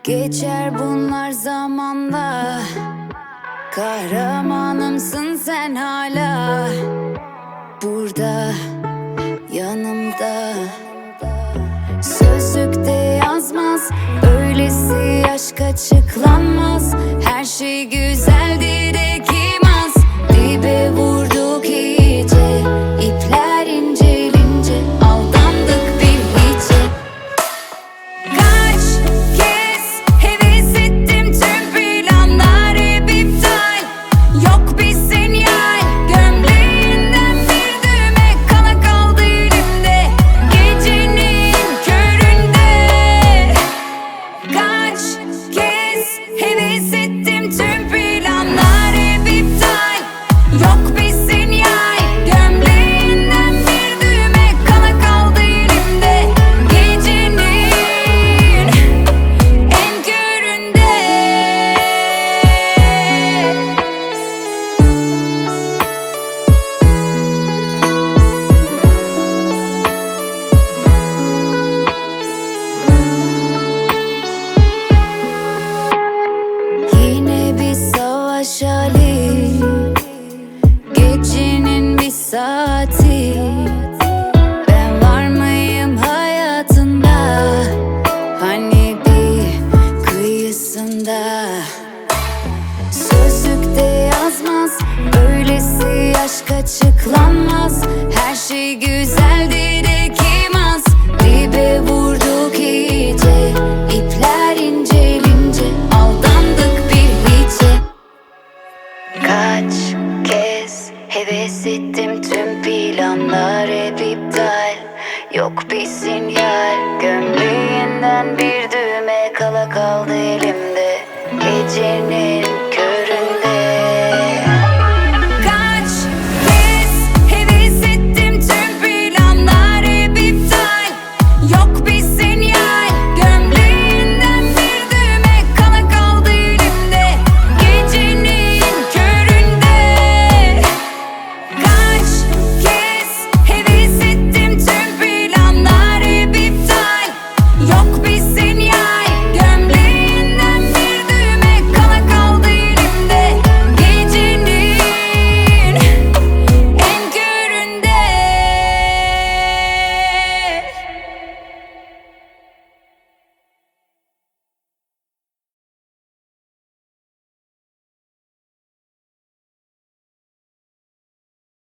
Geçer bunlar zamanla, kahramanımsın sen hala. Burada yanımda, sözlükte yazmaz, öylesi aşk açıklanmaz. Her şey güzeldir ekimaz, dibe vurduk iyice, ipler incelince aldandık bir hiçe. Kaç kez heves ettim, tüm planlar hep iptal. Yok bir sinyal, gömleğinden bir düğme kala kaldı elimde, gecenin köründe. Kaç kez heves ettim, tüm planlar hep iptal. Yok bir sinyal, gömleğinden bir düğme kala kaldı elimde, gecenin en köründe. Yine bir savaş hali, gecenin bir saati. Ben var mıyım hayatında, hani bir kıyısında. Sözlükte yazmaz, öylesi aşk açıklanmaz. Her şey güzeldir ekimaz, dibe vurduk iyice, ipler incelince aldandık bir hiçe. Kaç kez heves ettim, tüm planlar hep iptal. Yok bir sinyal, gömleğinden bir düğme kala kaldı elimde, gecenin